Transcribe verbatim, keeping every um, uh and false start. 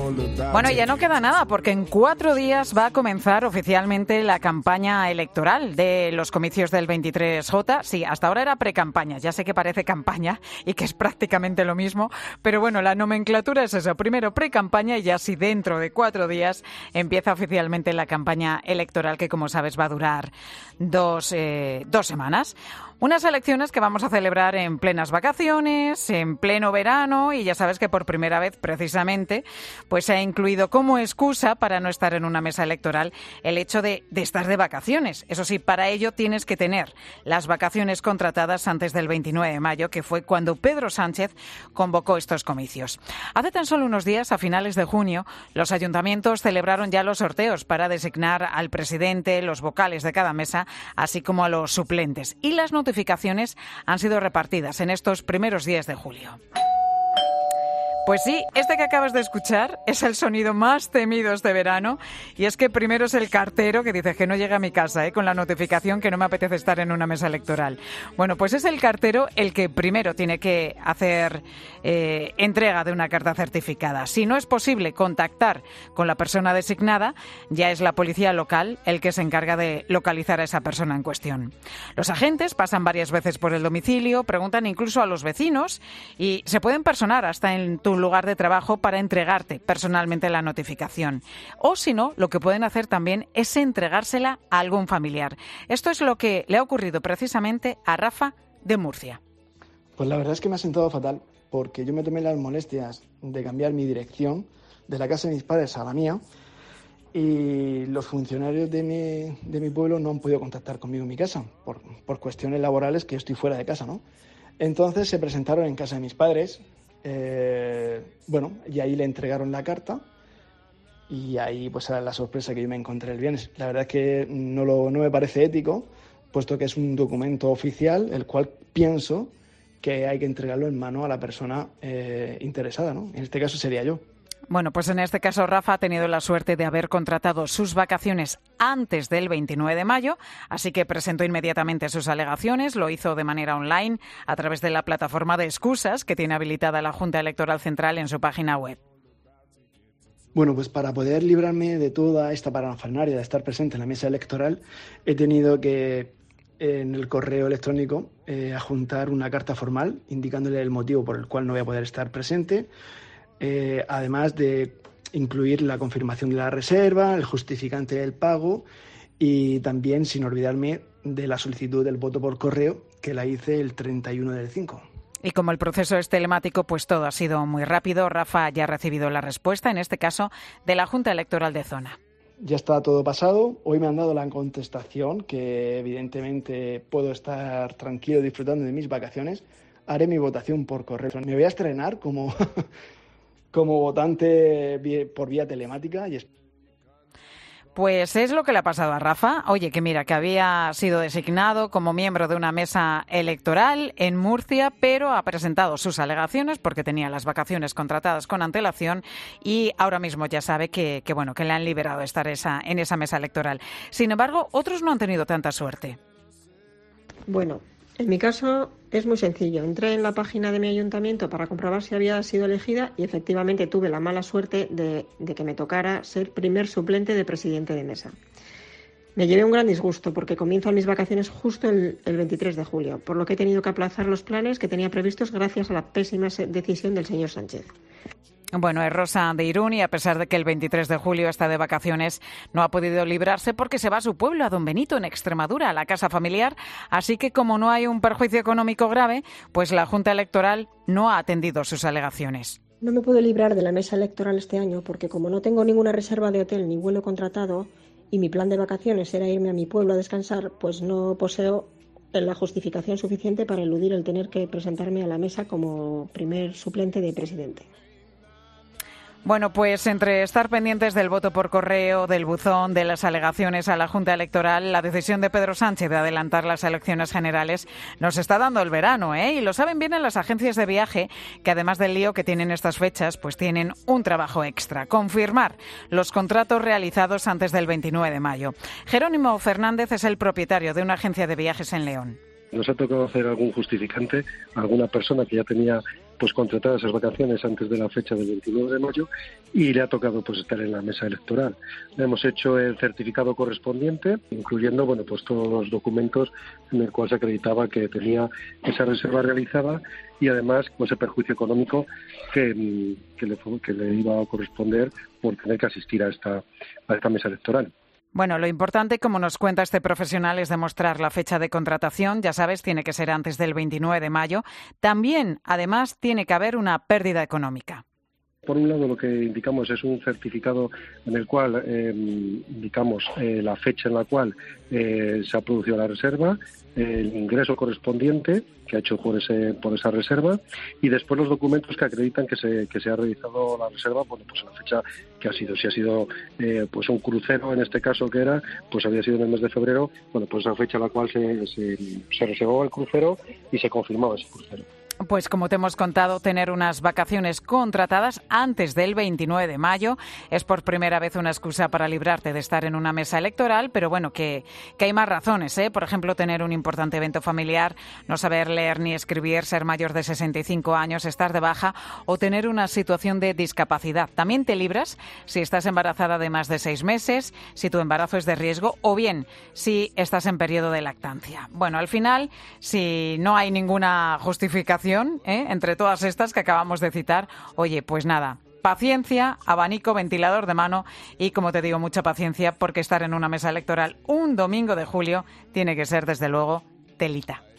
Bueno, ya no queda nada porque en cuatro días va a comenzar oficialmente la campaña electoral de los comicios del veintitrés J. Sí, hasta ahora era precampaña, ya sé que parece campaña y que es prácticamente lo mismo, pero bueno, la nomenclatura es eso, primero precampaña y ya sí dentro de cuatro días empieza oficialmente la campaña electoral que, como sabes, va a durar dos, eh, dos semanas. Unas elecciones que vamos a celebrar en plenas vacaciones, en pleno verano, y ya sabes que por primera vez, precisamente, pues se ha incluido como excusa para no estar en una mesa electoral el hecho de, de estar de vacaciones. Eso sí, para ello tienes que tener las vacaciones contratadas antes del veintinueve de mayo, que fue cuando Pedro Sánchez convocó estos comicios. Hace tan solo unos días, a finales de junio, los ayuntamientos celebraron ya los sorteos para designar al presidente, los vocales de cada mesa, así como a los suplentes. Y las notificaciones han sido repartidas en estos primeros días de julio. Pues sí, este que acabas de escuchar es el sonido más temido este verano, y es que primero es el cartero que dice que no llega a mi casa, ¿eh? Con la notificación que no me apetece estar en una mesa electoral. Bueno, pues es el cartero el que primero tiene que hacer eh, entrega de una carta certificada. Si no es posible contactar con la persona designada, ya es la policía local el que se encarga de localizar a esa persona en cuestión. Los agentes pasan varias veces por el domicilio, preguntan incluso a los vecinos y se pueden personar hasta en tu lugar de trabajo para entregarte personalmente la notificación. O si no, lo que pueden hacer también es entregársela a algún familiar. Esto es lo que le ha ocurrido precisamente a Rafa de Murcia. Pues la verdad es que me ha sentado fatal, porque yo me tomé las molestias de cambiar mi dirección de la casa de mis padres a la mía, y los funcionarios de mi, de mi pueblo no han podido contactar conmigo en mi casa por, por cuestiones laborales, que yo estoy fuera de casa, ¿no? Entonces se presentaron en casa de mis padres. Eh, bueno, y ahí le entregaron la carta, y ahí pues era la sorpresa que yo me encontré el viernes. La verdad es que no, lo, no me parece ético, puesto que es un documento oficial, el cual pienso que hay que entregarlo en mano a la persona eh, interesada, ¿no? En este caso sería yo. Bueno, pues en este caso Rafa ha tenido la suerte de haber contratado sus vacaciones antes del veintinueve de mayo, así que presentó inmediatamente sus alegaciones, lo hizo de manera online a través de la plataforma de excusas que tiene habilitada la Junta Electoral Central en su página web. Bueno, pues para poder librarme de toda esta parafernalia de estar presente en la mesa electoral, he tenido que, en el correo electrónico, eh, adjuntar una carta formal indicándole el motivo por el cual no voy a poder estar presente. Eh, además de incluir la confirmación de la reserva, el justificante del pago y también, sin olvidarme, de la solicitud del voto por correo, que la hice el treinta y uno del cinco. Y como el proceso es telemático, pues todo ha sido muy rápido. Rafa ya ha recibido la respuesta, en este caso, de la Junta Electoral de Zona. Ya está todo pasado. Hoy me han dado la contestación, que evidentemente puedo estar tranquilo disfrutando de mis vacaciones. Haré mi votación por correo. Me voy a estrenar como... como votante por vía telemática. Y es... Pues es lo que le ha pasado a Rafa. Oye, que mira, que había sido designado como miembro de una mesa electoral en Murcia, pero ha presentado sus alegaciones porque tenía las vacaciones contratadas con antelación y ahora mismo ya sabe que, que bueno, que le han liberado estar esa, en esa mesa electoral. Sin embargo, otros no han tenido tanta suerte. Bueno, en mi caso es muy sencillo. Entré en la página de mi ayuntamiento para comprobar si había sido elegida y efectivamente tuve la mala suerte de, de que me tocara ser primer suplente de presidente de mesa. Me llevé un gran disgusto porque comienzo mis vacaciones justo el, el veintitrés de julio, por lo que he tenido que aplazar los planes que tenía previstos gracias a la pésima decisión del señor Sánchez. Bueno, es Rosa de Irún y a pesar de que el veintitrés de julio está de vacaciones, no ha podido librarse porque se va a su pueblo, a Don Benito, en Extremadura, a la casa familiar. Así que como no hay un perjuicio económico grave, pues la Junta Electoral no ha atendido sus alegaciones. No me puedo librar de la mesa electoral este año porque como no tengo ninguna reserva de hotel ni vuelo contratado y mi plan de vacaciones era irme a mi pueblo a descansar, pues no poseo la justificación suficiente para eludir el tener que presentarme a la mesa como primer suplente de presidente. Bueno, pues entre estar pendientes del voto por correo, del buzón, de las alegaciones a la Junta Electoral, la decisión de Pedro Sánchez de adelantar las elecciones generales nos está dando el verano, ¿eh? Y lo saben bien en las agencias de viaje, que además del lío que tienen estas fechas, pues tienen un trabajo extra: confirmar los contratos realizados antes del veintinueve de mayo. Jerónimo Fernández es el propietario de una agencia de viajes en León. Nos ha tocado hacer algún justificante, alguna persona que ya tenía pues contratar esas vacaciones antes de la fecha del veintinueve de mayo y le ha tocado pues estar en la mesa electoral. Le hemos hecho el certificado correspondiente, incluyendo bueno pues todos los documentos en el cual se acreditaba que tenía esa reserva realizada y además pues el perjuicio económico que, que, le, que le iba a corresponder por tener que asistir a esta, a esta mesa electoral. Bueno, lo importante, como nos cuenta este profesional, es demostrar la fecha de contratación. Ya sabes, tiene que ser antes del veintinueve de mayo. También, además, tiene que haber una pérdida económica. Por un lado, lo que indicamos es un certificado en el cual eh, indicamos eh, la fecha en la cual eh, se ha producido la reserva, el ingreso correspondiente que ha hecho por ese por esa reserva y después los documentos que acreditan que se que se ha realizado la reserva, bueno, pues en la fecha que ha sido. Si ha sido eh, pues un crucero, en este caso que era, pues había sido en el mes de febrero, bueno, pues esa fecha en la cual se, se, se reservó el crucero y se confirmaba ese crucero. Pues como te hemos contado, tener unas vacaciones contratadas antes del veintinueve de mayo es por primera vez una excusa para librarte de estar en una mesa electoral, pero bueno, que, que hay más razones, ¿eh? Por ejemplo, tener un importante evento familiar, no saber leer ni escribir, ser mayor de sesenta y cinco años, estar de baja o tener una situación de discapacidad. También te libras si estás embarazada de más de seis meses, si tu embarazo es de riesgo o bien si estás en periodo de lactancia. Bueno, al final, si no hay ninguna justificación ¿eh? entre todas estas que acabamos de citar, oye, pues nada, paciencia, abanico, ventilador de mano y, como te digo, mucha paciencia porque estar en una mesa electoral un domingo de julio tiene que ser, desde luego, telita.